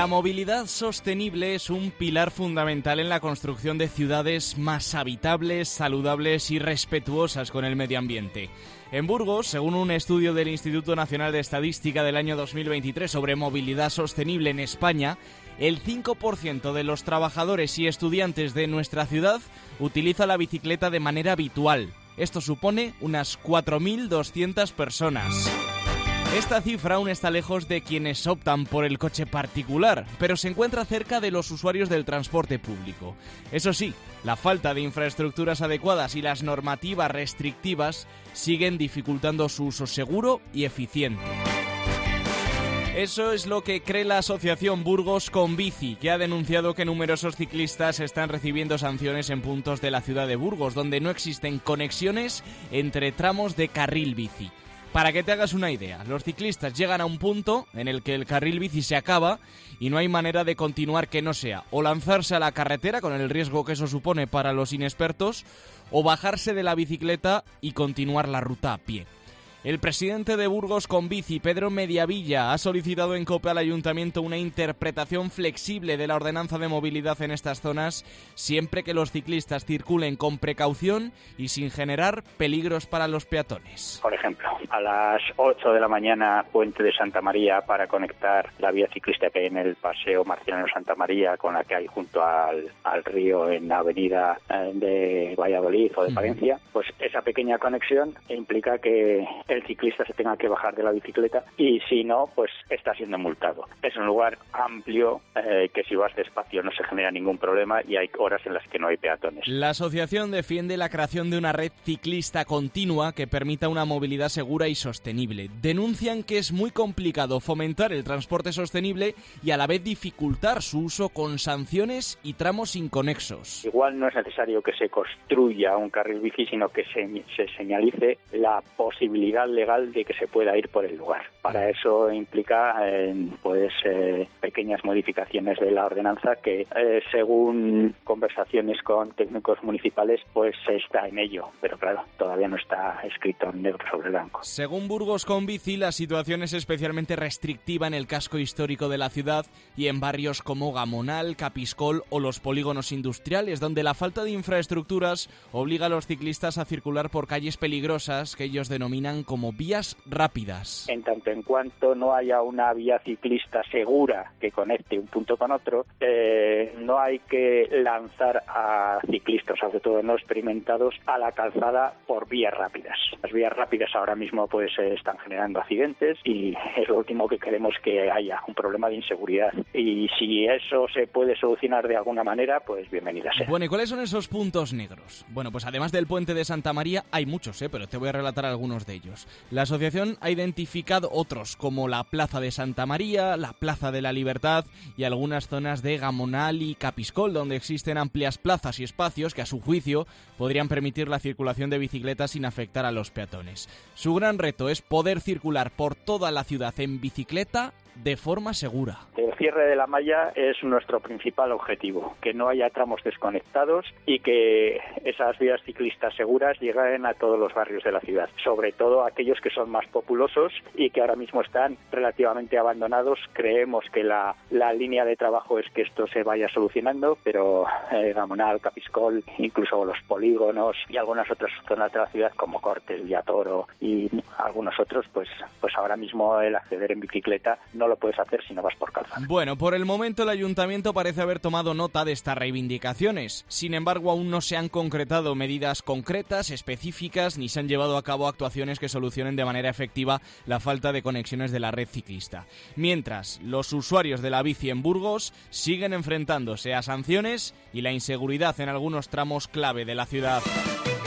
La movilidad sostenible es un pilar fundamental en la construcción de ciudades más habitables, saludables y respetuosas con el medio ambiente. En Burgos, según un estudio del Instituto Nacional de Estadística del año 2023 sobre movilidad sostenible en España, el 5% de los trabajadores y estudiantes de nuestra ciudad utiliza la bicicleta de manera habitual. Esto supone unas 4.200 personas. Esta cifra aún está lejos de quienes optan por el coche particular, pero se encuentra cerca de los usuarios del transporte público. Eso sí, la falta de infraestructuras adecuadas y las normativas restrictivas siguen dificultando su uso seguro y eficiente. Eso es lo que cree la asociación Burgos con Bici, que ha denunciado que numerosos ciclistas están recibiendo sanciones en puntos de la ciudad de Burgos, donde no existen conexiones entre tramos de carril bici. Para que te hagas una idea, los ciclistas llegan a un punto en el que el carril bici se acaba y no hay manera de continuar que no sea o lanzarse a la carretera con el riesgo que eso supone para los inexpertos o bajarse de la bicicleta y continuar la ruta a pie. El presidente de Burgos con Bici, Pedro Mediavilla, ha solicitado en COPE al Ayuntamiento una interpretación flexible de la ordenanza de movilidad en estas zonas, siempre que los ciclistas circulen con precaución y sin generar peligros para los peatones. Por ejemplo, a las 8 de la mañana, Puente de Santa María para conectar la vía ciclista que hay en el Paseo Marciano Santa María con la que hay junto al río en la avenida de Valladolid o de Palencia, pues esa pequeña conexión implica que el ciclista se tenga que bajar de la bicicleta y si no, pues está siendo multado. Es un lugar amplio que si vas despacio no se genera ningún problema y hay horas en las que no hay peatones. La asociación defiende la creación de una red ciclista continua que permita una movilidad segura y sostenible. Denuncian que es muy complicado fomentar el transporte sostenible y a la vez dificultar su uso con sanciones y tramos inconexos. Igual no es necesario que se construya un carril bici, sino que se señalice la posibilidad legal de que se pueda ir por el lugar. Para eso implica pequeñas modificaciones de la ordenanza que según conversaciones con técnicos municipales pues se está en ello, pero claro, todavía no está escrito en negro sobre blanco. Según Burgos con Bici, la situación es especialmente restrictiva en el casco histórico de la ciudad y en barrios como Gamonal, Capiscol o los polígonos industriales, donde la falta de infraestructuras obliga a los ciclistas a circular por calles peligrosas que ellos denominan como vías rápidas. En tanto en cuanto no haya una vía ciclista segura que conecte un punto con otro, no hay que lanzar a ciclistas, sobre todo no experimentados, a la calzada por vías rápidas. Las vías rápidas ahora mismo pues están generando accidentes y es lo último que queremos, que haya un problema de inseguridad. Y si eso se puede solucionar de alguna manera, pues bienvenida sea. Bueno, ¿y cuáles son esos puntos negros? Bueno, pues además del Puente de Santa María hay muchos, pero te voy a relatar algunos de ellos. La asociación ha identificado otros como la Plaza de Santa María, la Plaza de la Libertad y algunas zonas de Gamonal y Capiscol, donde existen amplias plazas y espacios que a su juicio podrían permitir la circulación de bicicletas sin afectar a los peatones. Su gran reto es poder circular por toda la ciudad en bicicleta de forma segura. El cierre de la malla es nuestro principal objetivo, que no haya tramos desconectados y que esas vías ciclistas seguras lleguen a todos los barrios de la ciudad, sobre todo aquellos que son más populosos y que ahora mismo están relativamente abandonados. Creemos que la línea de trabajo es que esto se vaya solucionando, pero Gamonal, Capiscol, incluso los polígonos y algunas otras zonas de la ciudad como Cortes, Villatoro y algunos otros, pues ahora mismo el acceder en bicicleta no lo puedes hacer si no vas por calzada. Bueno, por el momento el ayuntamiento parece haber tomado nota de estas reivindicaciones. Sin embargo, aún no se han concretado medidas concretas, específicas, ni se han llevado a cabo actuaciones que solucionen de manera efectiva la falta de conexiones de la red ciclista. Mientras, los usuarios de la bici en Burgos siguen enfrentándose a sanciones y la inseguridad en algunos tramos clave de la ciudad.